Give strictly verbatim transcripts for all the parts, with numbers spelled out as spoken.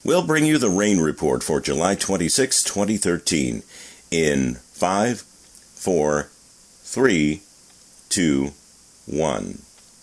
We'll bring you the rain report for July twenty-sixth, twenty thirteen in five, four, three, two, one.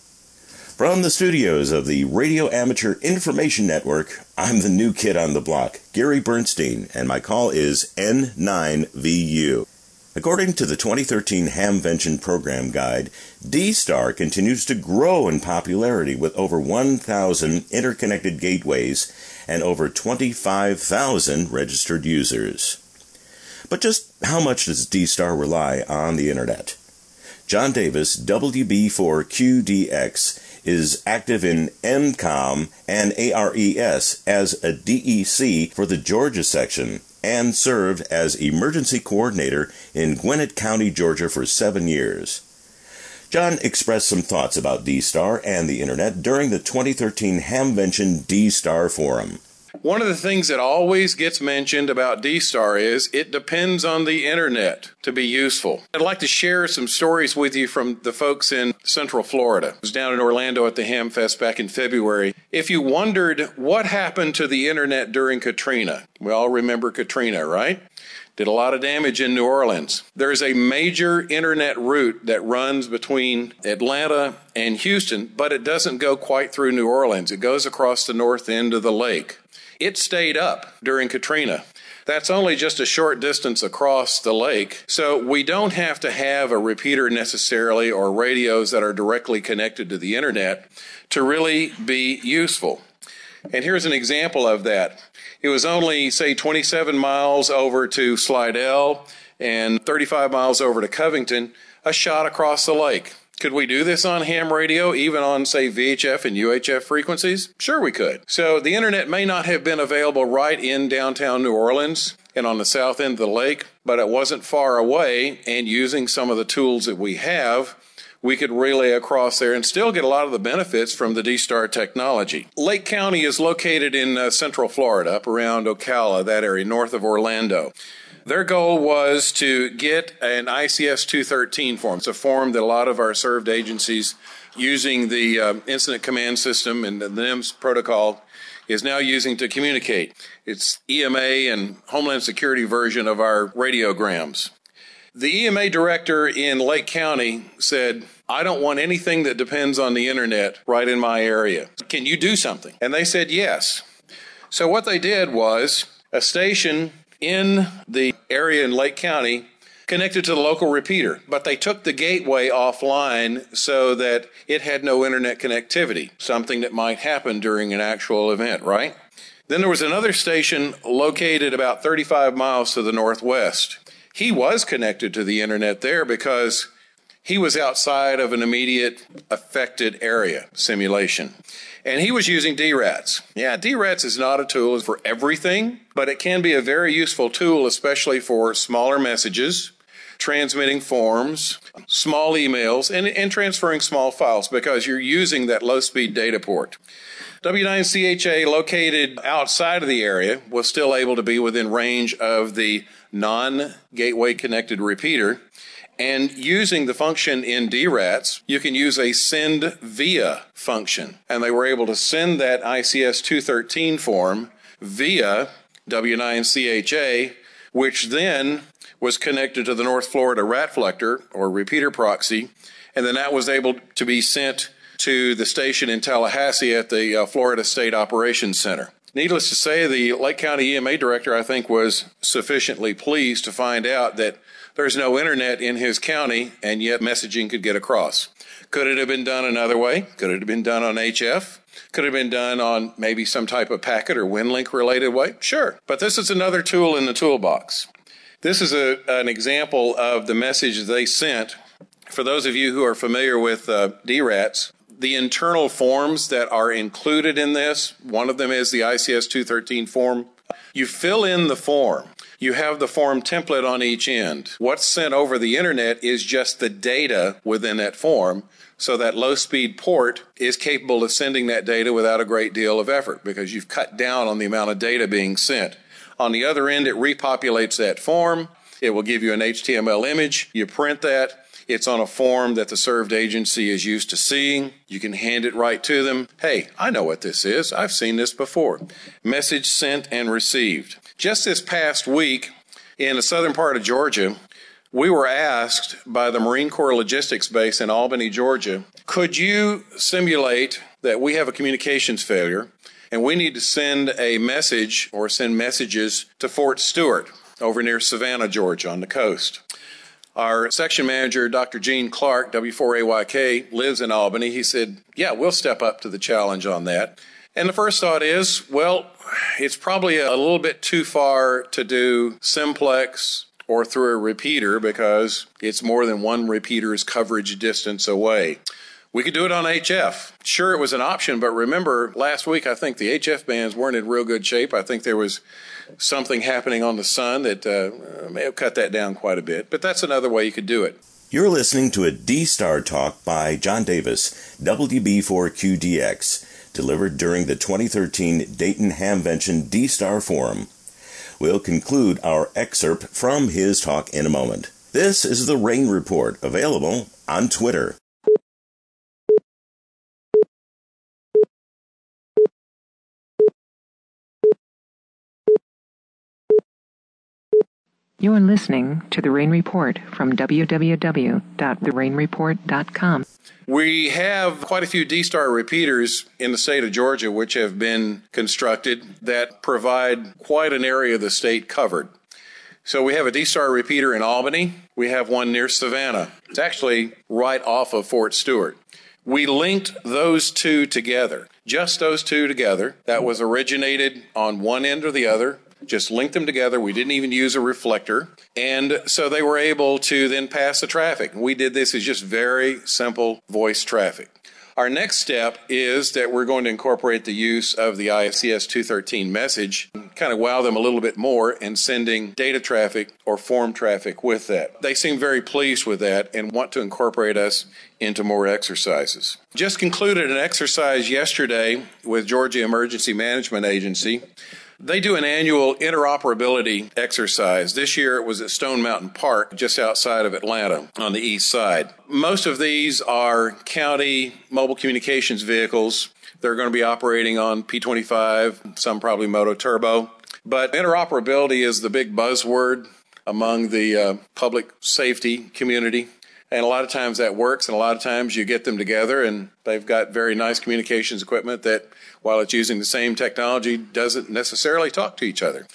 From the studios of the Radio Amateur Information Network, I'm the new kid on the block, Gary Bernstein, and my call is N nine V U. According to the twenty thirteen Hamvention Program Guide, D-Star continues to grow in popularity with over one thousand interconnected gateways and over twenty-five thousand registered users. But just how much does D-Star rely on the Internet? John Davis, W B four Q D X, is active in M COM and A R E S as a D E C for the Georgia section and served as emergency coordinator in Gwinnett County, Georgia for seven years. John expressed some thoughts about D-Star and the Internet during the twenty thirteen Hamvention D-Star Forum. One of the things that always gets mentioned about D-Star is it depends on the Internet to be useful. I'd like to share some stories with you from the folks in Central Florida. I was down in Orlando at the Hamfest back in February. If you wondered what happened to the Internet during Katrina, we all remember Katrina, right? Did a lot of damage in New Orleans. There's a major internet route that runs between Atlanta and Houston, but it doesn't go quite through New Orleans. It goes across the north end of the lake. It stayed up during Katrina. That's only just a short distance across the lake, so we don't have to have a repeater necessarily or radios that are directly connected to the internet to really be useful. And here's an example of that. It was only, say, twenty-seven miles over to Slidell and thirty-five miles over to Covington, a shot across the lake. Could we do this on ham radio, even on, say, V H F and U H F frequencies? Sure we could. So the internet may not have been available right in downtown New Orleans and on the south end of the lake, but it wasn't far away, and using some of the tools that we have, we could relay across there and still get a lot of the benefits from the D-Star technology. Lake County is located in uh, Central Florida, up around Ocala, that area, north of Orlando. Their goal was to get an I C S two thirteen form. It's a form that a lot of our served agencies using the uh, Incident Command System and the N I M S protocol is now using to communicate. It's E M A and Homeland Security version of our radiograms. The E M A director in Lake County said, I don't want anything that depends on the internet right in my area. Can you do something? And they said yes. So what they did was a station in the area in Lake County connected to the local repeater, but they took the gateway offline so that it had no internet connectivity, something that might happen during an actual event, right? Then there was another station located about thirty-five miles to the northwest. He was connected to the internet there because he was outside of an immediate affected area simulation. And he was using D RATS. Yeah, D RATS is not a tool for everything, but it can be a very useful tool, especially for smaller messages, transmitting forms, small emails, and, and transferring small files because you're using that low-speed data port. W nine C H A, located outside of the area, was still able to be within range of the non-gateway connected repeater. And using the function in D RATS, you can use a send via function. And they were able to send that I C S two thirteen form via W nine C H A, which then was connected to the North Florida RATFlector, or repeater proxy, and then that was able to be sent to the station in Tallahassee at the uh, Florida State Operations Center. Needless to say, the Lake County E M A director, I think, was sufficiently pleased to find out that there's no internet in his county, and yet messaging could get across. Could it have been done another way? Could it have been done on H F? Could it have been done on maybe some type of packet or WinLink related way? Sure. But this is another tool in the toolbox. This is a, an example of the message they sent. For those of you who are familiar with uh, D RATS, the internal forms that are included in this, one of them is the I C S two thirteen form. You fill in the form. You have the form template on each end. What's sent over the internet is just the data within that form, so that low-speed port is capable of sending that data without a great deal of effort because you've cut down on the amount of data being sent. On the other end, it repopulates that form. It will give you an H T M L image. You print that. It's on a form that the served agency is used to seeing. You can hand it right to them. Hey, I know what this is. I've seen this before. Message sent and received. Just this past week, in the southern part of Georgia, we were asked by the Marine Corps Logistics Base in Albany, Georgia, could you simulate that we have a communications failure and we need to send a message or send messages to Fort Stewart over near Savannah, Georgia on the coast. Our section manager, Doctor Gene Clark, W four A Y K, lives in Albany. He said, yeah, we'll step up to the challenge on that. And the first thought is, well, it's probably a little bit too far to do simplex or through a repeater because it's more than one repeater's coverage distance away. We could do it on H F. Sure, it was an option, but remember, last week I think the H F bands weren't in real good shape. I think there was something happening on the sun that uh, may have cut that down quite a bit, but that's another way you could do it. You're listening to a D-Star talk by John Davis, W B four Q D X, delivered during the twenty thirteen Dayton Hamvention D-Star Forum. We'll conclude our excerpt from his talk in a moment. This is the Rain Report, available on Twitter. You are listening to The Rain Report from w w w dot the rain report dot com. We have quite a few D-Star repeaters in the state of Georgia which have been constructed that provide quite an area of the state covered. So we have a D-Star repeater in Albany. We have one near Savannah. It's actually right off of Fort Stewart. We linked those two together, just those two together. That was originated on one end or the other. Just linked them together. We didn't even use a reflector. And so they were able to then pass the traffic. We did this as just very simple voice traffic. Our next step is that we're going to incorporate the use of the I F C S two thirteen message, kind of wow them a little bit more and sending data traffic or form traffic with that. They seem very pleased with that and want to incorporate us into more exercises. Just concluded an exercise yesterday with Georgia Emergency Management Agency. They do an annual interoperability exercise. This year it was at Stone Mountain Park, just outside of Atlanta on the east side. Most of these are county mobile communications vehicles. They're going to be operating on P twenty-five, some probably Moto Turbo. But interoperability is the big buzzword among the uh, public safety community. And a lot of times that works, and a lot of times you get them together and they've got very nice communications equipment that, while it's using the same technology, doesn't necessarily talk to each other.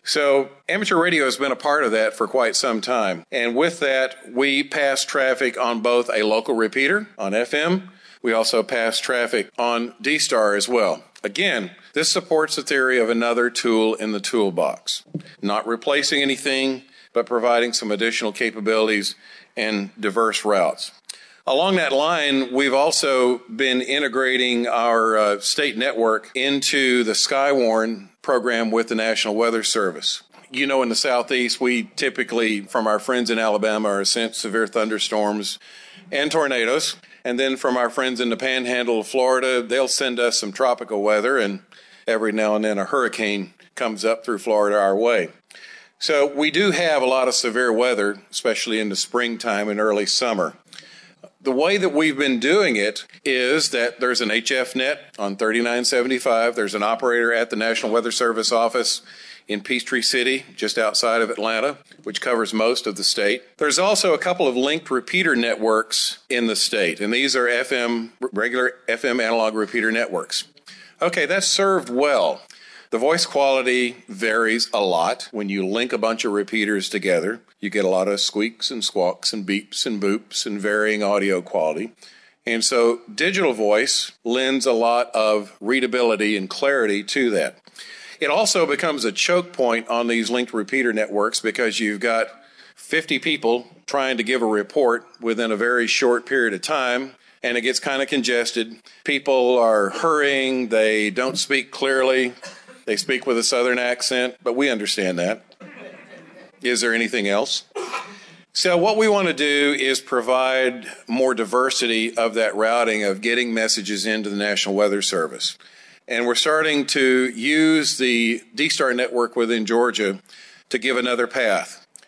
So amateur radio has been a part of that for quite some time. And with that, we pass traffic on both a local repeater on F M. We also pass traffic on D-Star as well. Again, this supports the theory of another tool in the toolbox. Not replacing anything, but providing some additional capabilities and diverse routes. Along that line, we've also been integrating our uh, state network into the Skywarn program with the National Weather Service. You know, in the Southeast, we typically, from our friends in Alabama, are sent severe thunderstorms and tornadoes. And then from our friends in the Panhandle of Florida, they'll send us some tropical weather, and every now and then a hurricane comes up through Florida our way. So we do have a lot of severe weather, especially in the springtime and early summer. The way that we've been doing it is that there's an H F net on thirty-nine seventy-five. There's an operator at the National Weather Service office in Peachtree City, just outside of Atlanta, which covers most of the state. There's also a couple of linked repeater networks in the state, and these are F M, regular F M analog repeater networks. Okay, that's served well. The voice quality varies a lot. When you link a bunch of repeaters together, you get a lot of squeaks and squawks and beeps and boops and varying audio quality. And so digital voice lends a lot of readability and clarity to that. It also becomes a choke point on these linked repeater networks because you've got fifty people trying to give a report within a very short period of time, and it gets kind of congested. People are hurrying. They don't speak clearly. They speak with a southern accent, but we understand that. Is there anything else? So what we want to do is provide more diversity of that routing of getting messages into the National Weather Service. And we're starting to use the D-Star network within Georgia to give another path.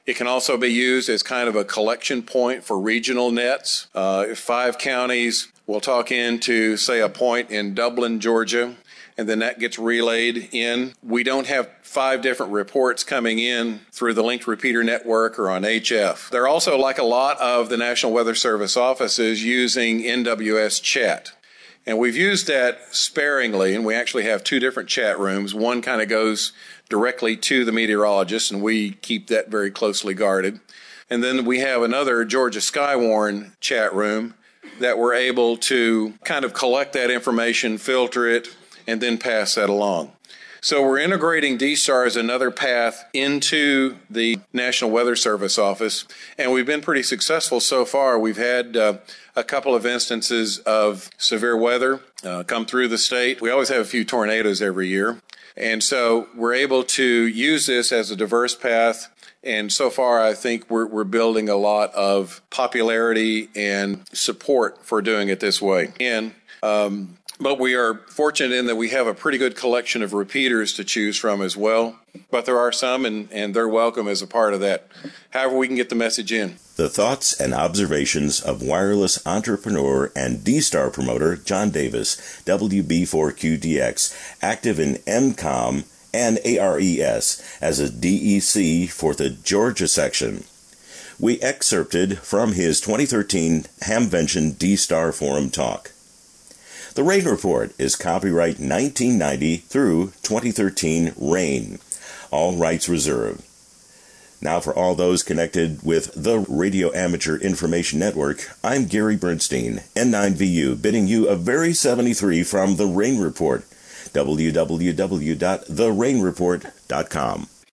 It can also be used as kind of a collection point for regional nets. Uh, if five counties will talk into, say, a point in Dublin, Georgia, and then that gets relayed in. We don't have five different reports coming in through the linked repeater network or on H F. They're also, like a lot of the National Weather Service offices, using N W S chat. And we've used that sparingly, and we actually have two different chat rooms. One kind of goes directly to the meteorologist, and we keep that very closely guarded. And then we have another Georgia Skywarn chat room that we're able to kind of collect that information, filter it, and then pass that along. So we're integrating D STAR as another path into the National Weather Service office, and we've been pretty successful so far. We've had uh, a couple of instances of severe weather uh, come through the state. We always have a few tornadoes every year, and so we're able to use this as a diverse path. And so far, I think we're, we're building a lot of popularity and support for doing it this way. And um, But we are fortunate in that we have a pretty good collection of repeaters to choose from as well. But there are some, and, and they're welcome as a part of that. However, we can get the message in. The thoughts and observations of wireless entrepreneur and D STAR promoter John Davis, W B four Q D X, active in M COM and A R E S as a D E C for the Georgia section. We excerpted from his twenty thirteen Hamvention D STAR Forum talk. The Rain Report is copyright nineteen ninety through twenty thirteen RAIN. All rights reserved. Now for all those connected with the Radio Amateur Information Network, I'm Gary Bernstein, N nine V U, bidding you a very seventy-three from The Rain Report, w w w dot the rain report dot com.